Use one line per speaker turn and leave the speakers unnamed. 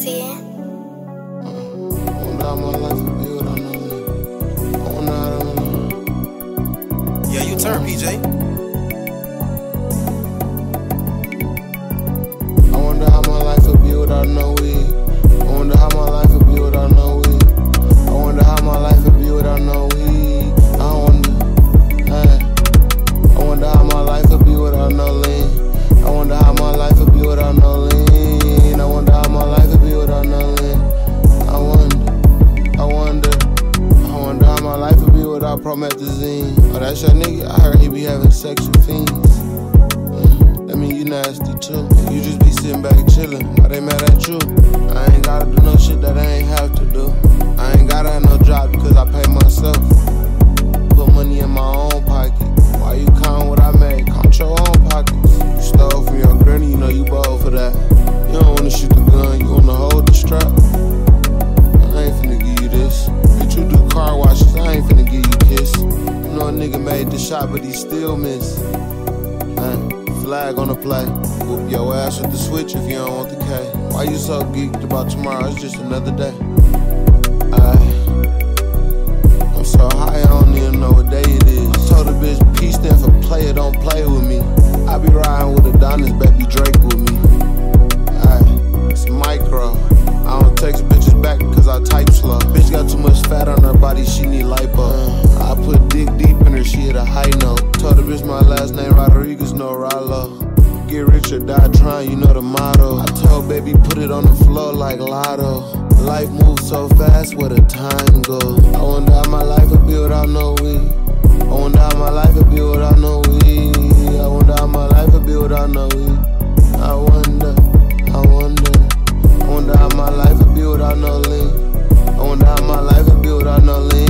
T.
I wonder how my life would be without no lean. I wonder how that would.
Yeah, you turn, PJ.
I wonder how my life would be without no weed. I wonder how my life would be without no weed. I wonder how my life would be without no weed. I wonder, hey. I wonder how my life would be without no lean. I wonder how my life would be without no lean. I wonder how my life would be without no lean. I wonder how my life would be without promethazine. Oh, that's your nigga? I heard he be having sex with fiends. That mean you nasty too. You just be sitting back chillin'. Why they mad at you? I ain't gotta do no shit that I ain't have to do. I ain't gotta have no job because I pay myself. Put money in my own pocket. Why you count what I made? Count your own pockets. You stole from your granny, you know you bold for that. You don't wanna shoot the gun, you wanna hold the strap. I ain't finna give you this. Bitch, you do car washes, I ain't finna give you a kiss. You know a nigga made the shot, but he still missed. Flag on the play. Whoop your ass with the switch if you don't want the K. Why you so geeked about tomorrow? It's just another day. I'm so high, I don't even know what day it is. I told the bitch P stand for player, don't play with me. I be riding with Adonis, baby Drake with me. It's micro. I don't text bitches back because I type slow. Bitch got too much fat on her body, she need lipo. I put dick deep in her, she hit a high note. Told the bitch my last name Rodriguez, no Rollo. Get rich or die trying, you know the motto. I told baby put it on the floor like Lotto. Life moves so fast, where the time go. I wonder how my life would be without no weed. I wonder how my life would be without no weed. I wonder how my life would be without no weed. I wonder how my life would be without no lean. I wonder how my life would be without no lean.